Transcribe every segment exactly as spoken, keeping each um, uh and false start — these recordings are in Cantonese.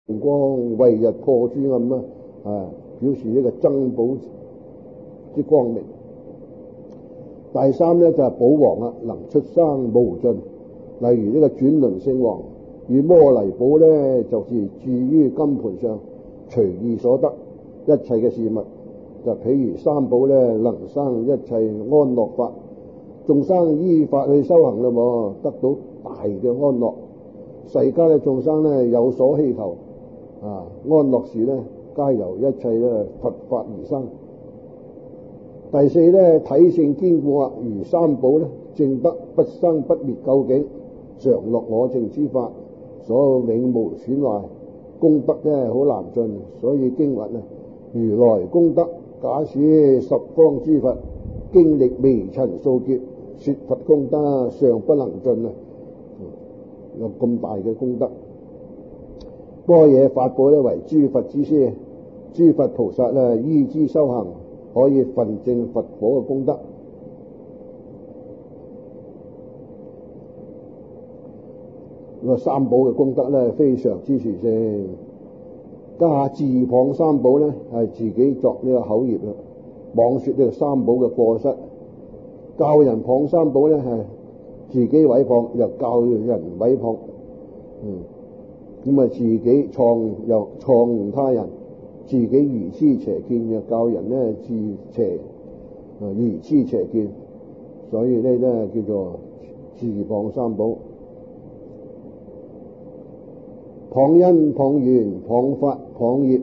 光為日破朱暗啊，啊，表示呢個增寶之光明。第三咧就係、是、寶王啊，能出生無盡。例如呢個轉輪聖王與摩尼寶咧，就是置於金盤上，隨意所得一切嘅事物。就譬如三寶咧，能生一切安樂法，眾生依法去修行啦，得到大嘅安樂。世間嘅眾生咧有所希求啊，安樂事咧皆由一切咧佛法而生。第四咧，體性堅固啊，如三寶咧，證得不生不滅究竟，常樂我淨之法，所永無損壞，功德咧好難盡。所以經云啊，如來功德，假使十方諸佛經歷微塵數劫，說佛功德尚不能盡啊！有咁大嘅功德。般若法寶咧為諸佛之師，諸佛菩薩咧依之修行，可以分證佛果嘅功德。個三寶嘅功德咧非常之殊勝。家下自謗三寶咧係自己作呢個口業啦，妄說呢個三寶嘅過失。教人謗三寶咧係自己毀謗，又教人毀謗，嗯，咁啊自己創又創誤他人，自己愚痴邪見，又教人咧自邪啊愚痴邪見，所以呢咧叫做自謗三寶。謗因、謗緣、謗法、謗業，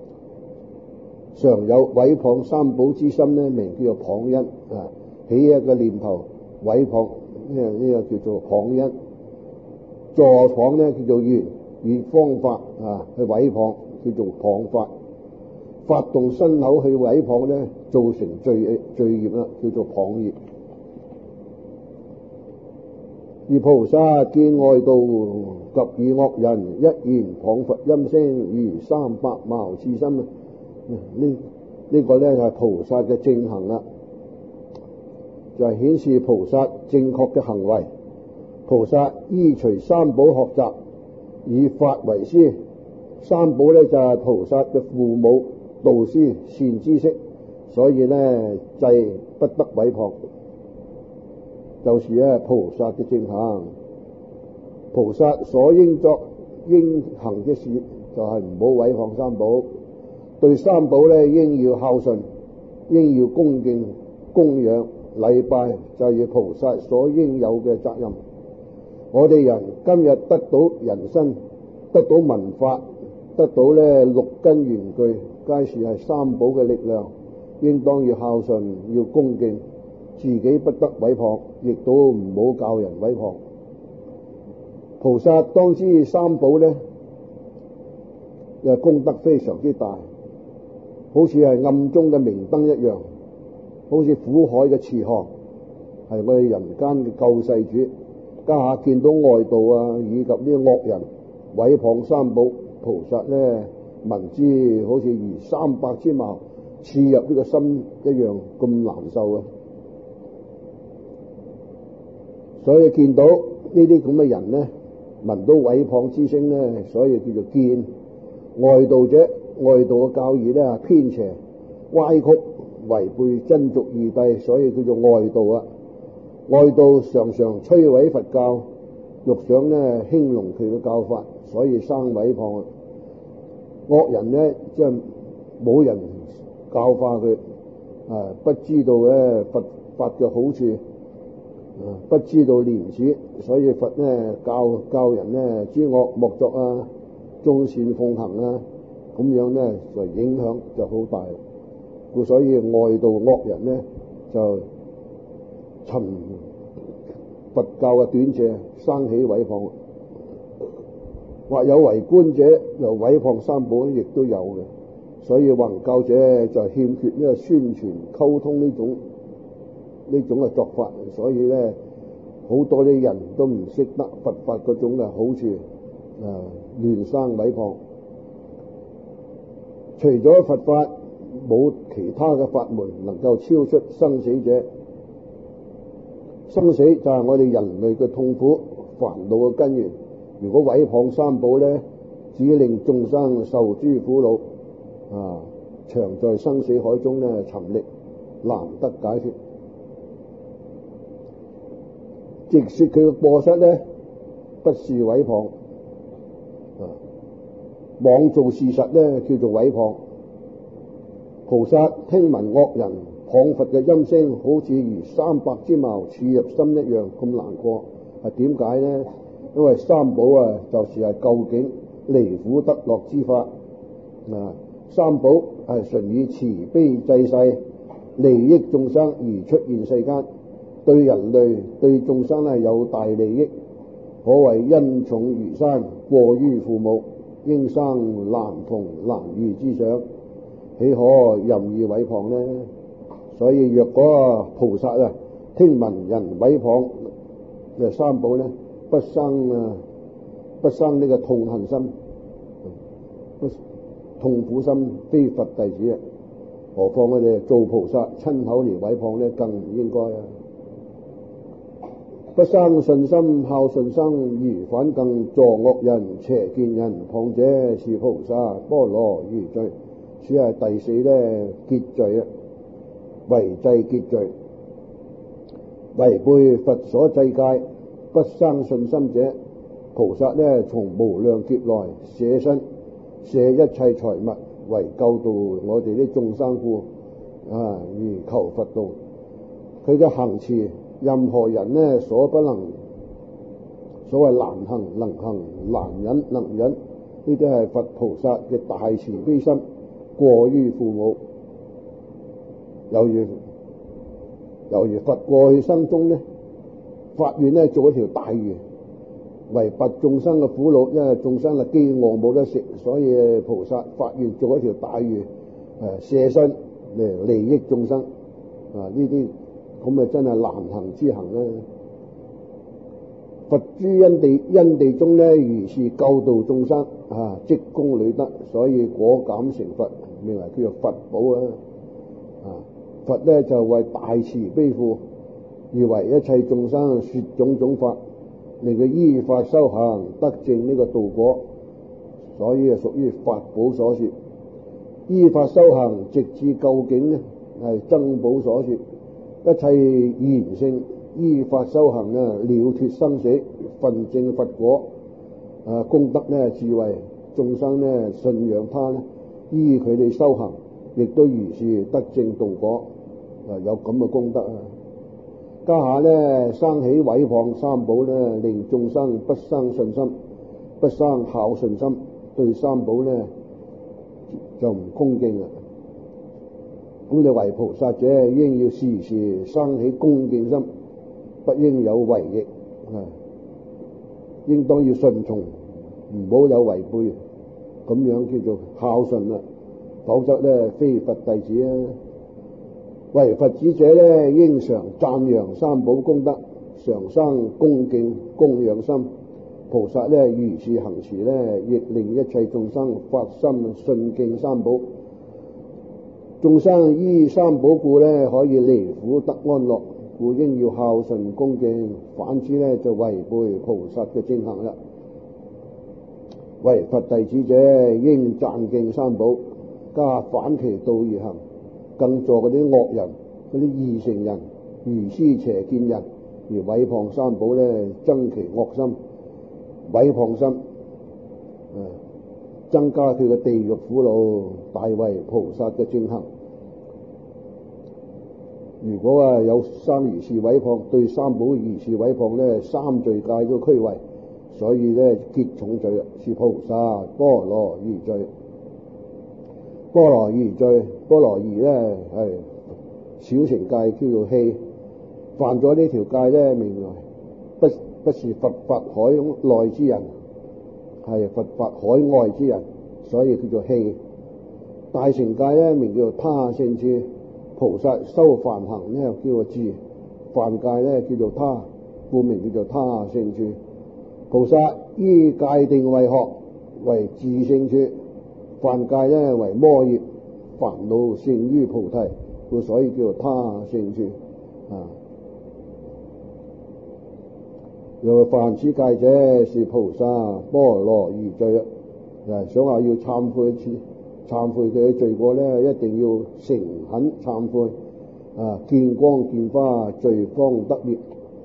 常有毀謗三寶之心咧，名叫做謗因啊。起一個念頭毀謗，呢個呢個叫做謗因。助謗咧叫做緣，以方法啊去毀謗，叫做謗法。發動身口去毀謗咧，造成罪罪業啦，叫做謗業。而菩薩見外道及與惡人一言謗佛音聲，如三百矛刺心啊！呢呢個咧就係菩薩嘅正行啦，就係顯示菩薩正確嘅行為。菩薩依隨三寶學習，以法為師。三寶咧就係菩薩嘅父母、導師、善知識，所以咧制不得毀謗。就是咧菩薩嘅正行。菩薩所應作應行嘅事，就係唔好毀謗三寶。對三寶咧應要孝順，應要恭敬供養禮拜，就係菩薩所應有嘅責任。我哋人今日得到人身，得到文化，得到咧六根緣具，皆是係三寶嘅力量，應當要孝順，要恭敬，自己不得毀謗，亦都唔好教人毀謗。菩薩當知三寶咧嘅功德非常之大，好似係暗中嘅明燈一樣，好似苦海嘅慈航，係我哋人間嘅救世主。家下見到外道啊，以及呢個惡人毀謗三寶，菩薩咧聞之好似如三百支矛刺入呢個心一樣，咁難受啊！所以見到呢啲咁嘅人咧，聞到毀謗之聲咧，所以叫做見外道者。外道嘅教義咧偏邪歪曲，違背真俗義諦，所以叫做外道啊。外道常常摧毀佛教，欲想咧興隆佢嘅教法，所以生毀謗。惡人咧即係冇人教化佢，啊不知道咧佛法嘅好處，啊不知道廉恥，所以佛咧教教人咧諸惡莫作啊，眾善奉行啊，咁樣咧就影響就好大。故所以外道惡人咧就尋佛教嘅短處，生起毀謗，或有為官者又毀謗三寶，亦都有嘅。所以弘教者就欠缺呢個宣傳溝通呢種呢種嘅作法，所以咧好多啲人都唔識得佛法嗰種嘅好處，啊亂生毀謗。除咗佛法，冇其他嘅法門能夠超出生死者。生死就係我哋人類嘅痛苦煩惱嘅根源。如果毀謗三寶咧， 只令眾生受諸苦惱，啊，長在生死海中呢沉溺，難得解脫。直說佢嘅過失呢，不是毀謗，啊，妄造事實呢叫做毀謗。菩薩聽聞惡人謗佛嘅音聲，好似如三百之矛刺入心一樣咁難過。係點解呢？因為三寶啊，就是係究竟離苦得樂之法。啊，三寶係純以慈悲濟世、利益眾生而出現世間，對人類對眾生係有大利益，可謂恩重如山，過於父母，應生難逢難遇之想，豈可任意毀謗呢？所以若果菩薩啊聽聞人毀謗嘅三寶呢，不生啊不生呢個痛恨心，不痛苦心，非佛弟子啊！何況我哋做菩薩親口嚟毀謗呢，更唔應該啊！不生信心，孝順生，而反更助惡人、邪見人，謗者是菩薩波羅夷罪。此係第四呢結罪啊，違制結罪，違背佛所制戒，不生信心者，菩薩呢從無量劫來捨身捨一切財物，為救度我哋啲眾生故啊，而求佛道。佢嘅行持，任何人呢所不能，所謂難行能行，難忍能忍，呢啲係佛菩薩嘅大慈悲心，過於父母。猶如猶如佛過去生中呢，發願呢做一條大魚，為拔眾生嘅苦惱，因為眾生係飢餓冇得食，所以菩薩發願做一條大魚，誒捨身嚟利益眾生。啊，呢啲咁啊真係難行之行啦！佛諸因地因地中呢，如是救度眾生啊，積功累德，所以果減成佛，名為叫做佛寶啊！啊，佛呢就為大慈悲父，而為一切眾生說種種法，令佢依法修行得證呢個道果，所以係屬於法寶所說。依法修行直至究竟呢，係僧寶所說。一切賢聖依法修行呢，了脫生死，分證佛果，啊，功德呢智慧，眾生呢信仰他呢，依佢哋修行，亦都如是得證道果，啊，有咁嘅功德啊！家下呢生起毀謗三寶呢，令眾生不生信心，不生孝順心，對三寶呢就唔恭敬啦。咁你為菩薩者，應要時時生起恭敬心，不應有違逆，啊，應當要順從，唔好有違背，咁樣叫做孝順啦。否則呢，非佛弟子啊！為佛子者呢，應常讚揚三寶功德，常生恭敬供養心。菩薩呢，如是行持呢，亦令一切眾生發心信敬三寶。眾生依三寶故呢，可以離苦得安樂，故應要孝順恭敬。反之呢，就違背菩薩嘅正行啦。為佛弟子者，應讚敬三寶，加反其道而行，更助嗰啲惡人、嗰啲異乘人、愚癡邪見人而毀謗三寶呢，增其惡心、毀謗心，啊，增加佢嘅地獄苦惱，大為菩薩嘅正行。如果啊有生如是毀謗，對三寶如是毀謗呢，三罪戒都俱違，所以呢結重罪啊，是菩薩波羅夷罪。波羅夷罪，波羅夷呢係小乘戒，叫做器。犯咗呢條戒呢，名為不不是佛法海內之人，係佛法海外之人，所以叫做器。大乘戒呢，名叫他勝處。菩薩修梵行呢，叫做智，梵戒呢叫做他，故名叫做他勝處。菩薩依戒定為學，為智勝處；梵戒呢為魔業，煩惱勝於菩提，故所以叫做他勝處。啊，又犯此戒者，是菩薩波羅夷罪。 啊，想話要懺悔一次，懺悔佢嘅罪過咧，一定要誠懇懺悔，啊，見光見花，罪方得滅。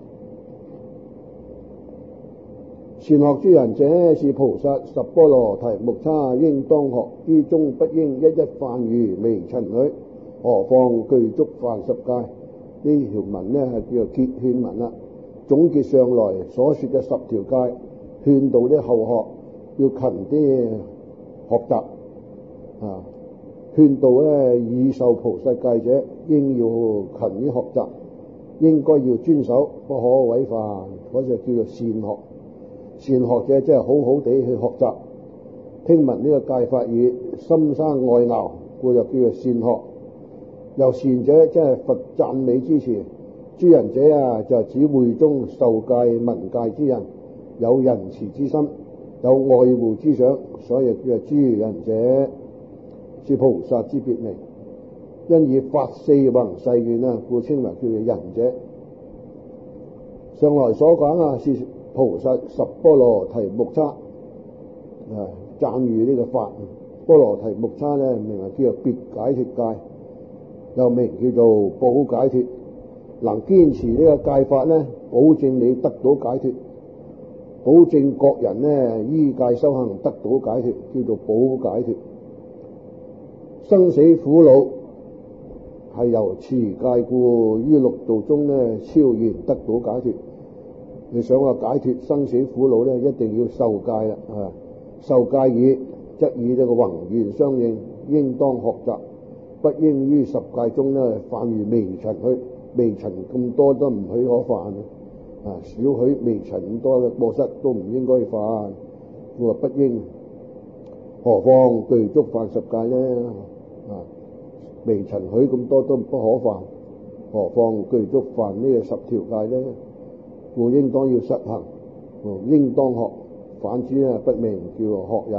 善學諸人者，是菩薩十波羅提木叉，應當學，於中不應一一犯如微塵許，何況具足犯十戒。呢條文呢係叫做結勸文啦，總結上來所說嘅十條戒，勸導啲後學要勤啲學習啊，勸導咧已受菩薩戒者應要勤於學習，應該要遵守，不可違犯，嗰就叫做善學。善學者即係好好地去學習，聽聞呢個戒法語，心生愛樂，故就叫做善學。由善者即係佛讚美之詞，諸人者啊就係指會中受戒聞戒之人，有仁慈之心，有愛護之想，所以叫做諸人者，是菩薩之別名。因以發四弘誓願啊，故稱為叫做仁者。上來所講啊，是菩薩十波羅提木叉，啊，讚譽呢個法。波羅提木叉呢，名為叫做別解脫戒，又名叫做保解脫。能堅持呢個戒法呢，保證你得到解脫，保證各人呢依戒修行得到解脫，叫做保解脫。生死苦惱係由持戒故，於六道中呢超然得到解脫。你想話解脫生死苦惱咧，一定要受戒啦，啊！受戒已，則以呢個宏願相應，應當學習，不應於十戒中咧犯如微塵許，微塵咁多都唔許可犯啊！少許微塵咁多嘅過失都唔應該犯，故話不應。何況具足犯十戒咧？啊，微塵許咁多都不可犯，何況具足犯呢個十條戒咧？故應當要實行，應當學，反之咧不明，叫學也。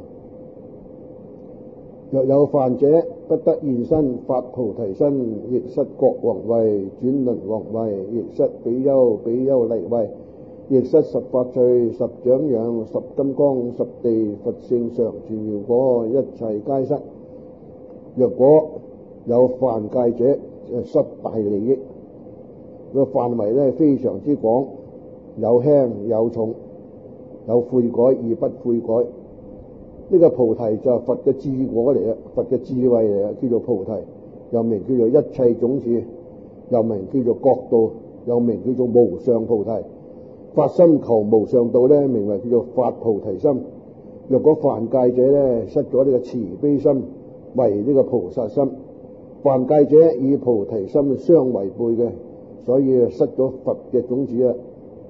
若有犯者，不得現身發菩提心，亦失國王位、轉輪王位，亦失比丘、比丘尼位，亦失十法趣、十長養、十金剛、十地佛性常住妙果，一切皆失。若果有犯戒者，就失大利益。個範圍咧非常之廣，有輕有重，有悔改而不悔改。呢、這個菩提就係佛嘅智果嚟啊，佛嘅智慧嚟啊，叫做菩提，又名叫做一切種子，又名叫做覺道，又名叫做無上菩提。發心求無上道咧，名為叫做發菩提心。若果犯戒者咧，失咗呢個慈悲心，為呢個菩薩心。犯戒者與菩提心相違背嘅，所以失咗佛嘅種子啊！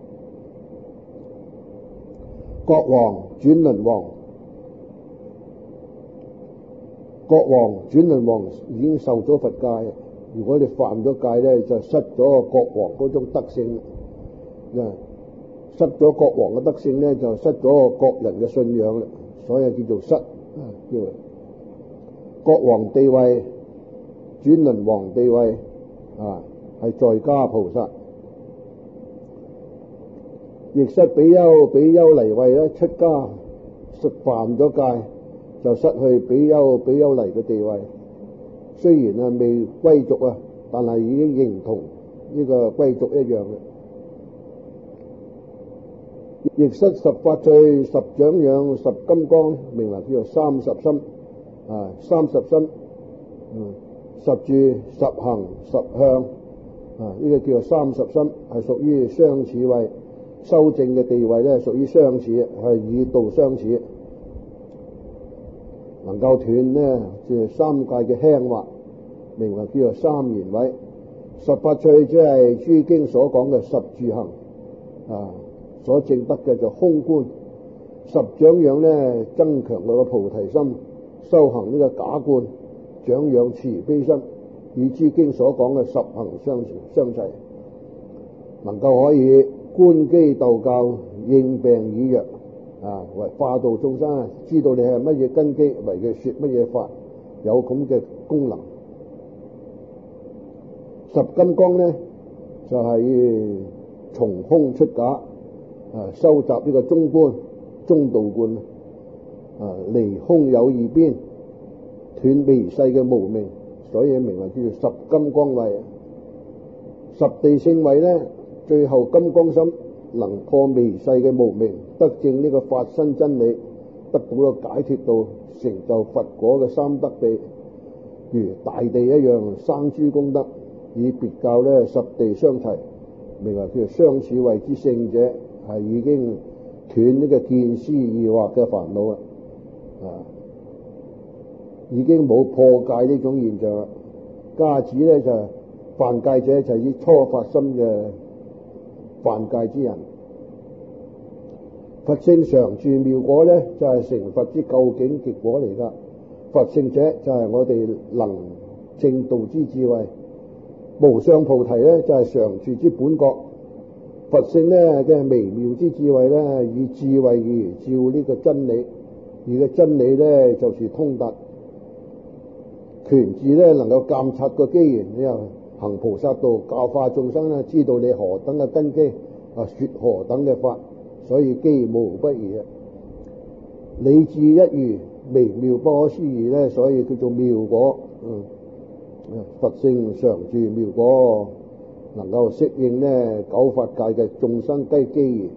國王、轉輪王、國王、轉輪王已經受咗佛戒，如果你犯咗戒咧，就失咗國王嗰種德性。失咗國王嘅德性咧，就失咗國人嘅信仰啦，所以叫做失。叫國王地位、轉輪王地位啊，係在家菩薩，亦失比丘、比丘尼位咧，出家犯咗戒就失去比丘、比丘尼嘅地位。雖然啊未歸族啊，但係已經認同呢個歸族一樣嘅。亦失十法趣、十長養、十金剛，名為叫做三十心啊，三十心，嗯，十住、十行、十向啊，呢個叫做三十心，係屬於相似位。修正嘅地位咧，屬於相似，係以道相似，能夠斷呢，就係三界嘅輕滑，名為叫做三賢位。十法趣即係諸經所講嘅十住行啊。所證得嘅就空觀。十長養咧，增強佢個菩提心，修行呢個假觀，長養慈悲心，與諸經所講嘅十行相相齊，能夠可以觀機逗教，應病與藥啊，為化度眾生，知道你係乜嘢根基，為佢說乜嘢法，有咁嘅功能。十金剛咧就係、是、從空出假。啊！收集呢個中觀、中道觀， 啊，離空有二邊，斷微細嘅無明，所以名為叫做十金剛位。十地聖位咧，最後金剛心能破微細嘅無明，得證呢個法身真理，得到個解脫道，成就佛果嘅三德地，如大地一樣生諸功德，以別教咧十地相齊，名為叫做相似位之聖者，係已經斷呢個見思疑惑嘅煩惱啦，啊，已經冇破戒呢種現象啦。家子咧就係犯戒者，就係以初發心嘅犯戒之人。佛性常住妙果咧，就係、是、成佛之究竟結果嚟噶。佛性者就係我哋能正道之智慧，無上菩提咧就係、是、常住之本覺。佛性咧嘅微妙之智慧咧，以智慧而照呢個真理，而個真理咧就是通達。權智咧能夠監察個機緣，你又行菩薩道，教化眾生咧，知道你何等嘅根基啊，說何等嘅法。所以機無不如啊，理智一如，微妙不可思議咧，所以叫做妙果。嗯，佛性常住妙果，能夠適應呢九法界嘅眾生機機緣。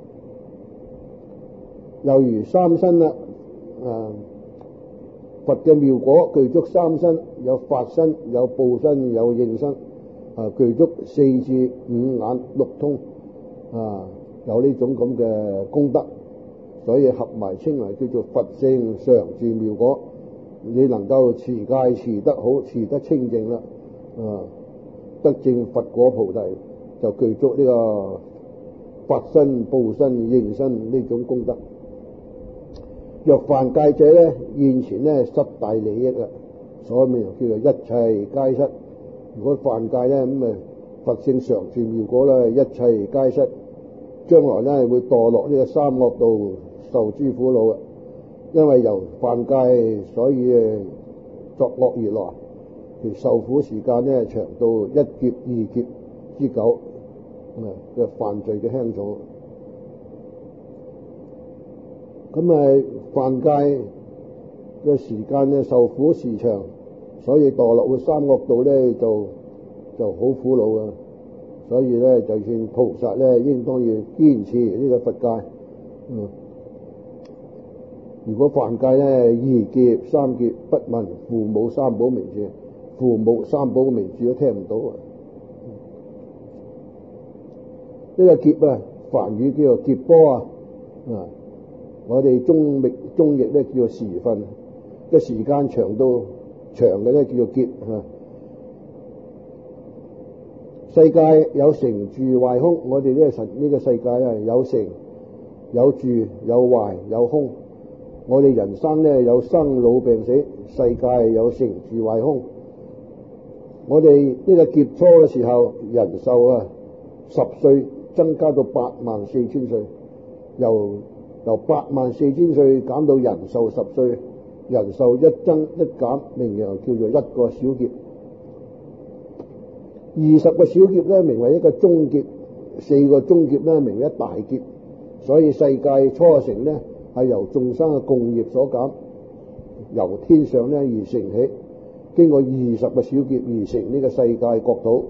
又如三身啦，啊，佛嘅妙果具足三身，有法身、有報身、有應身，啊，具足四智、五眼、六通，啊。有呢種咁嘅功德，所以合埋稱為叫做佛性常住妙果。你能夠持戒持得好，持得清淨啦，啊，得證佛果菩提，就具足呢個法身、報身、應身呢種功德。若犯戒者咧，現前咧失大利益啦，所以咪叫做一切皆失。如果犯戒咧，咁啊佛性常住妙果啦，一切皆失。將來咧會墮落呢個三惡道，受諸苦惱啊！因為由犯戒，所以誒作惡而來，其受苦時間咧長到一劫二劫之久，咁啊嘅犯罪嘅輕重。咁啊犯戒嘅時間咧受苦時長，所以墮落去三惡道咧就就好苦惱啊！所以咧，就算菩薩咧，應當要堅持呢個佛戒。嗯，如果犯戒咧，二劫三劫不聞父母三寶名字，父母三寶名字都聽唔到啊！呢、這個劫啊，梵語叫做劫波啊，啊，我哋中譯中譯咧叫做時分，嘅時間長到長嘅咧叫做劫啊。世界有成住壞空，我哋呢個世呢個世界啊，有成有住有壞有空。我哋人生咧有生老病死，世界有成住壞空。我哋呢個劫初嘅時候，人壽啊十歲增加到八萬四千歲，由由八萬四千歲減到人壽十歲，人壽一增一減，名又叫做一個小劫。二十個小劫咧，名為一個中劫；四個中劫咧，名為一大劫。所以世界初成咧，係由眾生嘅共業所減，由天上咧而成起，經過二十個小劫而成呢個世界國土。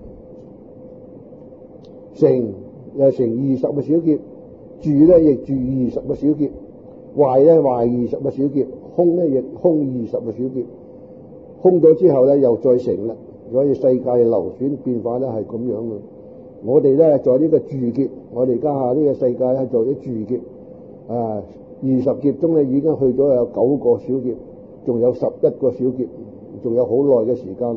成又成二十個小劫，住咧亦住二十個小劫，壞咧壞二十個小劫，空咧亦空二十個小劫。空咗之後咧，又再成啦。所以世界流轉變化咧係咁樣嘅。我哋咧在呢個住劫，我哋家下呢個世界咧在啲住劫，啊二十劫中咧已經去咗有九個小劫，仲有十一個小劫，仲有好耐嘅時間。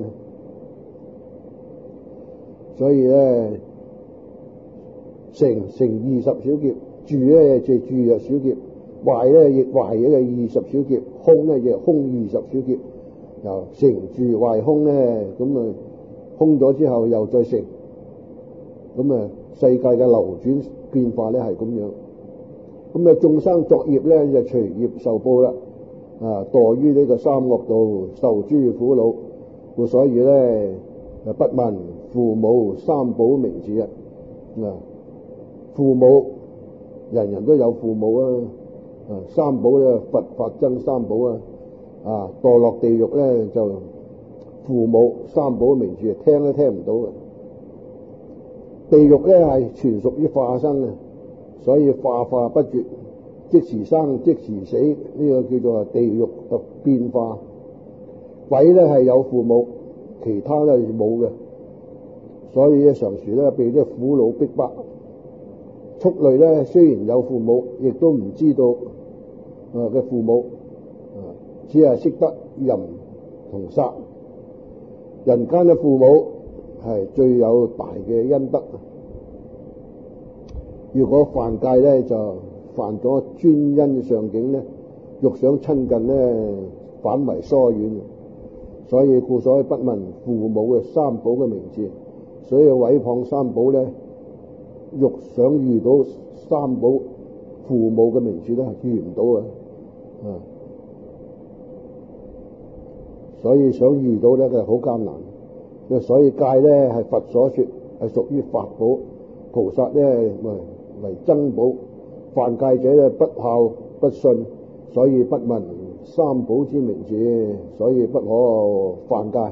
所以咧成成二十小劫，住咧就住入小劫，壞咧亦壞嘅二十小劫，空咧亦空二十小劫。由成住壞空咧，咁啊空咗之後又再成，咁啊世界嘅流轉變化咧係咁樣。咁啊眾生作業咧就隨業受報啦，啊墮於呢個三惡道，受諸苦惱。故所以咧就不聞父母三寶名字啊！啊父母人人都有父母啊， 啊，三寶咧，佛法僧三寶啊，啊墮落地獄咧就父母三寶嘅名字聽都聽唔到嘅。地獄咧係全屬於化生嘅，所以化化不絕，即時生即時死，呢、這個叫做地獄嘅變化。鬼咧係有父母，其他咧冇嘅，所以咧常時咧被啲苦惱逼迫。畜類咧雖然有父母，亦都唔知道啊嘅父母，啊只係識得淫同殺。人間嘅父母係最有大嘅恩德。如果犯戒咧，就犯咗專因上境咧，欲想親近咧，反為疏遠。所以故所以不問父母嘅三寶嘅名字，所以毀謗三寶咧，欲想遇到三寶父母嘅名字咧，係遇唔到嘅。啊，所以想遇到咧，佢係好艱難。所以戒咧係佛所說，係屬於法寶。菩薩咧為為僧寶，犯戒者咧不孝不信，所以不聞三寶之名字，所以不可犯戒。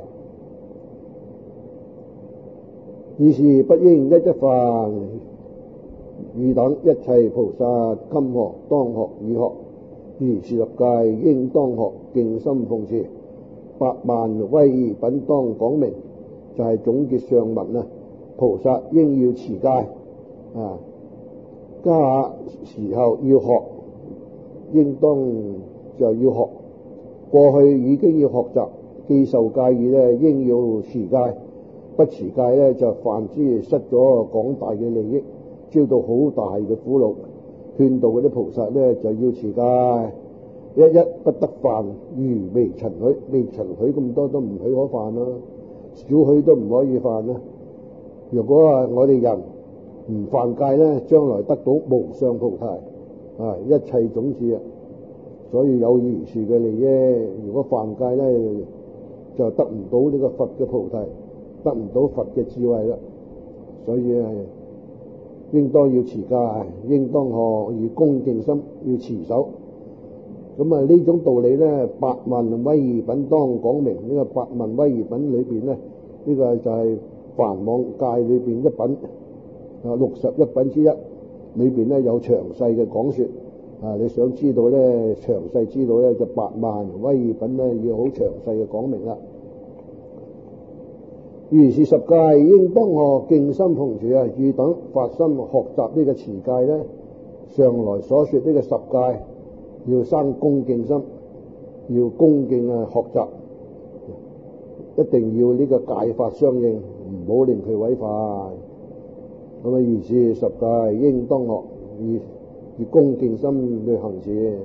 於是不應一一犯，汝等一切菩薩今學當學已學，如是十戒應當學，敬心奉持。八萬威儀品當講明，就係、是、總結上文啊。菩薩應要持戒啊，家下時候要學，應當就要學。過去已經要學習，既受戒義咧，應要持戒。不持戒咧，就犯之失咗廣大嘅利益，招到好大嘅苦惱。勸導嗰啲菩薩咧，就要持戒，一一不得犯，如微塵許，微塵許咁多都唔許可犯啦，少許都唔可以犯啦。如果啊，我哋人唔犯戒咧，將來得到無上菩提啊，一切種子啊，所以有如是嘅利益。如果犯戒咧，就得唔到呢個佛嘅菩提，得唔到佛嘅智慧啦。所以係應當要持戒，應當學以恭敬心要持守。咁啊，呢種道理咧，八萬威儀品當講明。呢、這個八萬威儀品裏邊咧，呢、這個就係梵網戒裏邊一品啊，六十一品之一，裏邊咧有詳細嘅講說啊。你想知道咧，詳細知道咧，就八萬威儀品咧要好詳細嘅講明啦。如是十戒應當學，敬心奉持啊！汝等發心學習呢個持戒咧，上來所說呢個十戒，要生恭敬心，要恭敬啊學習，一定要呢個戒法相應，唔好令佢違法。咁啊，如是十戒應當學，以以恭敬心去行持。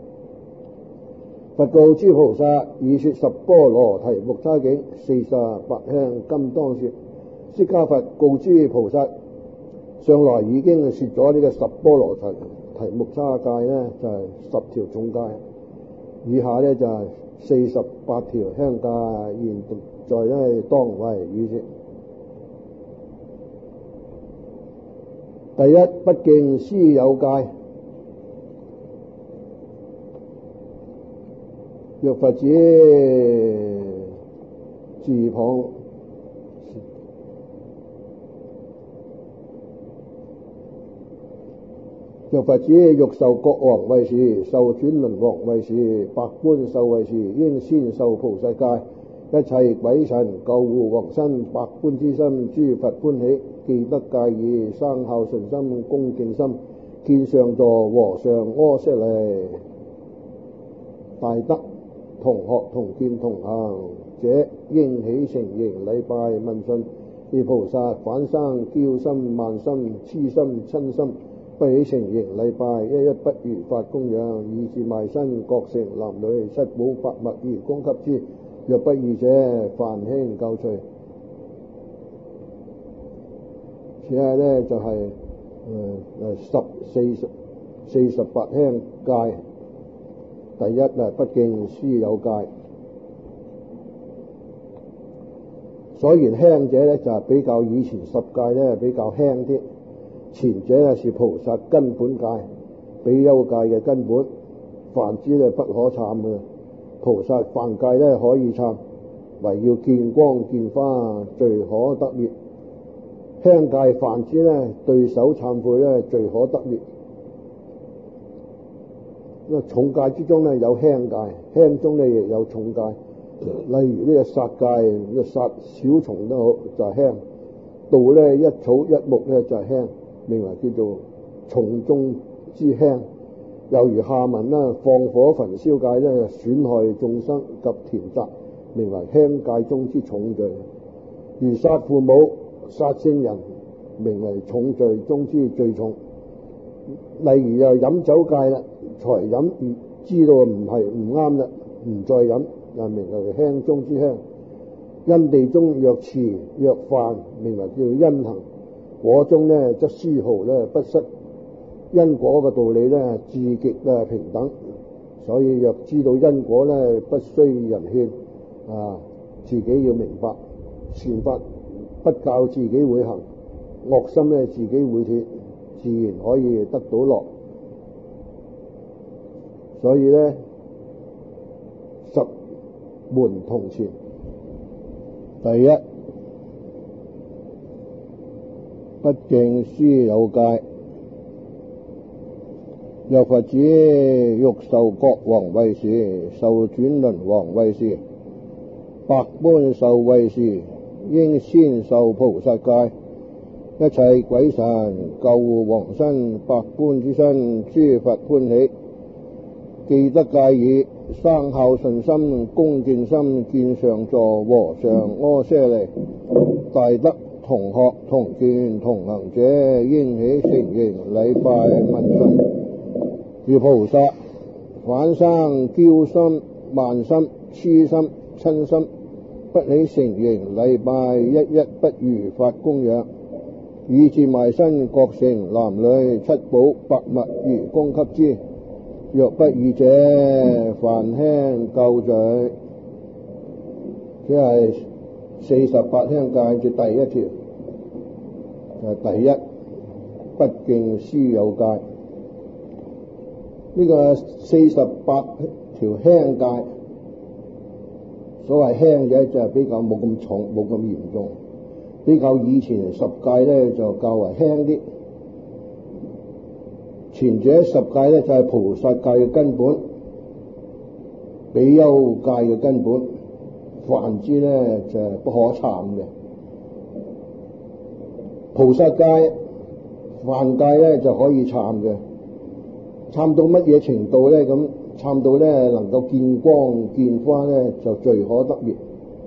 佛告諸菩薩：已說十波羅提木叉境，四十八鄉今當說。釋迦佛告諸菩薩：上來已經說咗呢個十波羅提提木叉戒咧，就係、是、十條重戒。以下咧就係四十八條鄉戒，現在咧當為語說。第一，不敬師友戒。若佛子自旁，若佛子欲受國王位時，受轉輪王位時，百官受位時，應先受菩薩戒。一切鬼神救護王身，百般之心，諸佛歡喜，記得戒義，生孝順心，恭敬心，見上座和尚阿闍黎，大德同學同見同行者，應起承迎禮拜問訊。而菩薩反生驕心慢心痴心嗔心，不起承迎禮拜，一一不如法供養，以至賣身各城男女七寶八物而供給之。若不義者，梵輕救除。此下咧就係、是、誒、呃、十四十四十八鄉戒。第一啊，不敬師友戒。所言輕者咧，就係比較以前十戒咧比較輕啲，前者咧是菩薩根本戒，比丘戒嘅根本。 犯之咧不可懺嘅。菩薩犯戒咧可以懺，唯要見光見花，罪可得滅。輕戒犯之咧，對手懺悔咧，罪可得滅。因為重戒之中咧有輕戒，輕中咧亦有重戒。例如呢個殺戒，呢個殺小蟲都好就係輕；盜咧一草一木咧就係輕，名為叫做重中之輕。又如下文啦，放火焚燒戒咧，損害眾生及田宅，名為輕戒中之重罪。如殺父母、殺聖人，名為重罪中之最重。例如又飲酒戒啦，才飲而知道唔係唔啱啦，唔再飲，又名為輕中之輕。因地中若持若犯，名為叫因行。果中呢則絲毫咧不失。因果嘅道理咧，至極咧平等，所以若知道因果咧，不需人勸啊，自己要明白善法不教自己會行，惡心咧自己會斷，自然可以得到樂。所以咧，十門同前，第一不敬師友戒。若佛子欲受國王位時，受轉輪王位時，百般受位時，應先受菩薩戒。一切鬼神救護王身，百般之身，諸佛歡喜。記得戒已，生孝順心，恭敬心，見上座和尚阿闍黎，大德同學同見同行者，應起承迎禮拜問訊。如菩薩反生驕心、慢心、痴心、嗔心，不起承迎禮拜，一一不如法供養，以至賣身各城男女七寶百物而供給之。若不爾者，犯輕垢罪。即係四十八輕戒嘅第一條，就係第一不敬師友戒。呢個四十八條輕戒，所謂輕嘅就係比較冇咁重，冇咁嚴重，比較以前十戒咧就較為輕啲。前者十戒咧就係菩薩戒嘅根本，比丘戒嘅根本，犯之咧就係不可懺嘅。菩薩戒犯戒咧就可以懺嘅。懺到乜嘢程度咧？咁懺到咧能夠見光見花咧，就罪可得滅。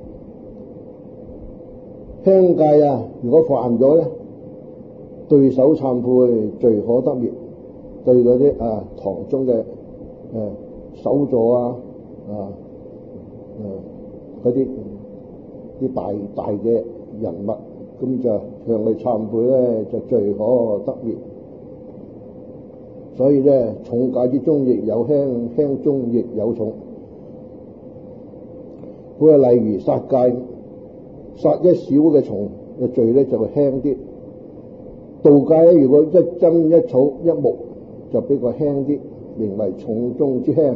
輕戒啊，如果犯咗咧，對手懺悔，罪可得滅。對嗰啲啊堂中嘅誒首座啊啊誒嗰啲啲大大嘅人物，咁就向佢懺悔咧，就罪可得滅。所以咧，重戒之中亦有輕，輕中亦有重。好啊，例如殺戒，殺一小嘅蟲嘅罪咧就會輕啲。盜戒咧，如果一針一草一木就比較輕啲，名為重中之輕。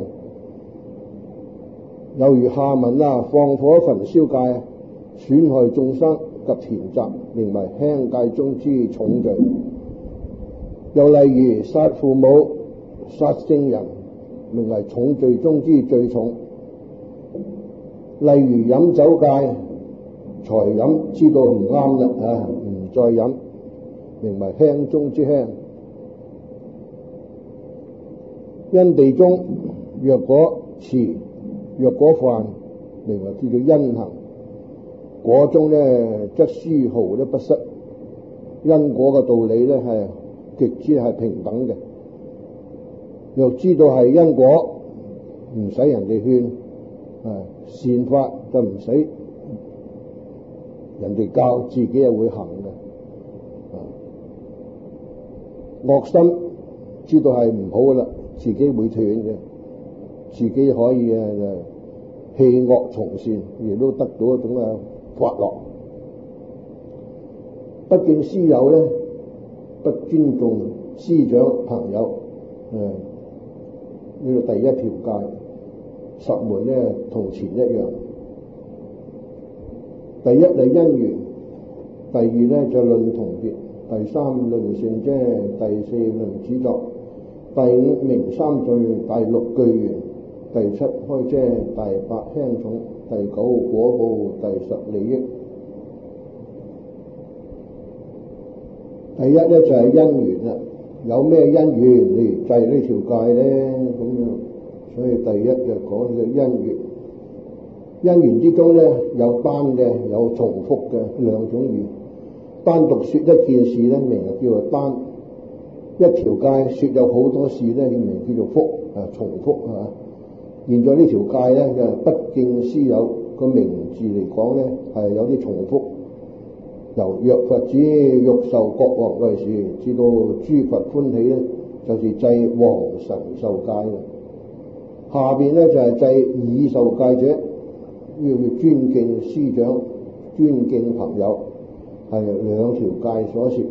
又如下文啊，放火焚燒戒，損害眾生及田宅，名為輕戒中之重罪。又例如殺父母、殺聖人，名為重罪中之最重。例如飲酒戒，才飲知道唔啱啦，啊，唔再飲，名為輕中之輕。因地中若果持，若果犯，名為叫做因行。果中咧則絲毫都不失。因果嘅道理咧係極之係平等嘅。若知道係因果，唔使人哋勸，啊，善法就唔使人哋教，自己係會行嘅。啊，惡心知道係唔好噶啦，自己會斷嘅，自己可以啊就棄惡從善，亦都得到一種嘅快樂。不敬師友咧，不尊重師長朋友，誒呢個第一條戒，十門咧同前一樣。第一係因緣，第二咧就論同別，第三論聖遮，第四論始作，第五明三聚，第六具緣，第七開遮，第八輕重，第九果報，第十利益。第一咧就係因緣啦，有咩因緣嚟制呢條戒咧？咁樣，所以第一就講呢個因緣。因緣之中咧，有單嘅，有重複嘅兩種義。單獨說一件事咧，名就叫做單；一條戒說有好多事咧，名叫做複啊，重複啊。現在呢條戒咧就不敬師友個名字嚟講咧，係有啲重複。由若佛子欲受國王為事，至到諸佛歡喜咧，就是制王神受戒啦。下邊咧就係、是、制已受戒者。要尊敬師長、尊敬朋友，係兩條戒所涉。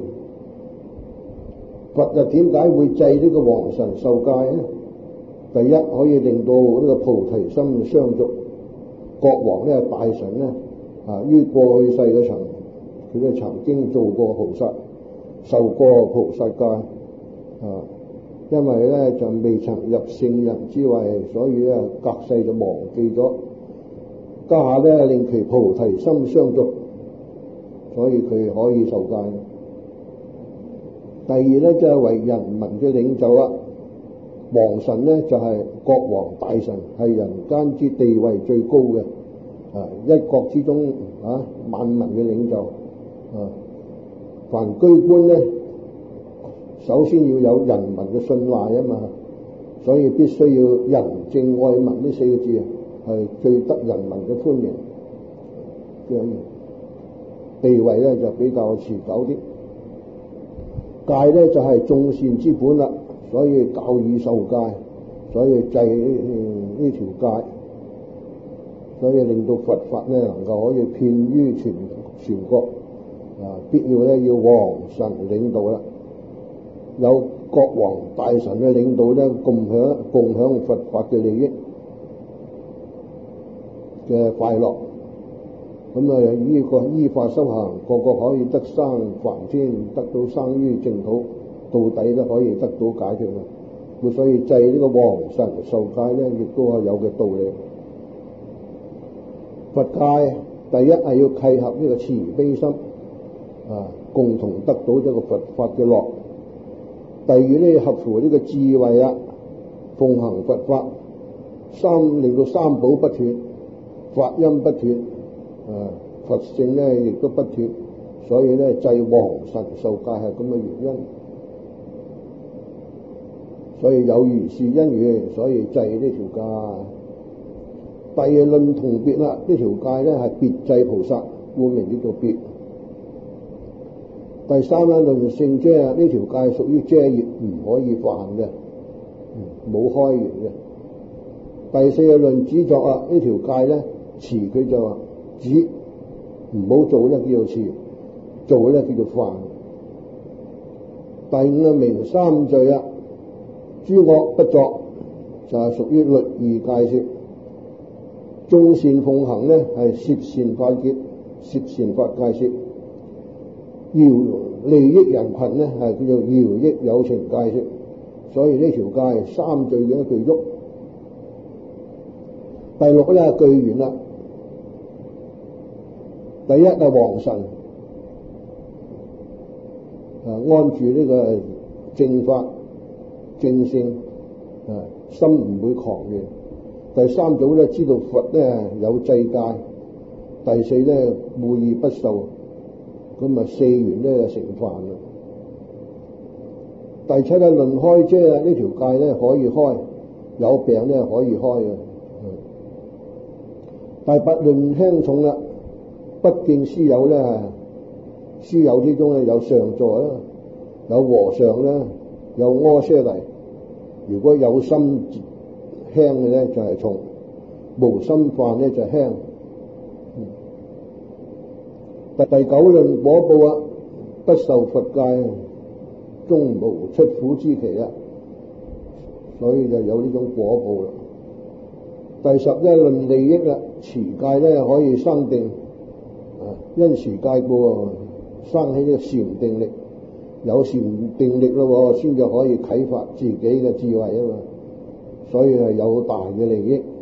佛又點解會制呢個王神受戒呢？第一，可以令到呢個菩提心相續。國王咧、大臣咧，啊，於過去世嘅層，佢都曾經做過菩薩，受過菩薩戒，啊，因為咧就未曾入聖人之位，所以咧隔世就忘記咗。家下咧令其菩提心相續，所以佢可以受戒。第二咧就係為人民嘅領袖啦。王神咧就係國王大臣，係人間之地位最高嘅啊，一國之中啊萬民嘅領袖啊。凡居官咧，首先要有人民嘅信賴啊嘛，所以必須要仁政愛民呢四個字啊。係最得人民嘅歡迎嘅地位咧，就比較持久啲。戒咧就係眾善之本啦，所以教以受戒，所以制呢條戒，所以令到佛法咧能夠可以遍於全全國啊！必要咧要王神領導啦，有國王大臣嘅領導咧，共享共享佛法嘅利益嘅快樂，咁啊依個依法修行，個個可以得生梵天，得到生於淨土，到底都可以得到解決啦。咁所以制呢個王神受戒咧，亦都係有嘅道理。佛戒第一係要契合呢個慈悲心啊，共同得到一個佛法嘅樂。第二咧合乎呢個智慧啊，奉行佛法，三令到三寶不斷。法音不斷，啊，佛性咧亦都不斷，所以咧制王神受戒係咁嘅原因。所以有如是因緣，所以制呢條戒。第二論同別啦，呢條戒咧係別制菩薩，故名叫做別。第三咧論聖遮，呢條戒屬於遮業，唔可以犯嘅，冇開緣嘅。第四係論止作啊，呢條戒咧。持佢就話止，唔好做咧叫做持，做咧叫做犯。第五啊明三聚啊，諸惡不作就係屬於律儀戒說。眾善奉行咧係攝善法結，攝善法戒說。饒利益人群咧係叫做饒益有情戒說。所以呢條戒三聚嘅一句喐。第六咧具緣啦。第一係王神啊，安住呢個正法正性啊，心唔會狂亂。第三組咧知道佛咧有制戒。第四咧惡意不受，咁啊四緣咧成飯啦。第七咧論開遮啊，呢條戒咧可以開，有病咧可以開嘅。第八論輕重啦。不敬師友咧，師友之中咧有上座啦，有和尚啦，有阿闍黎。如果有心輕嘅咧就係重，無心犯咧就係輕。第第九論果報啊，不受佛戒，終無出苦之期啊。 所以就有呢種果報啦。第十咧論利益啦，持戒咧可以生定，啊，因持戒故生起呢個禪定力，有禪定力咯，先至可以啟發自己嘅智慧啊嘛，所以係有大嘅利益。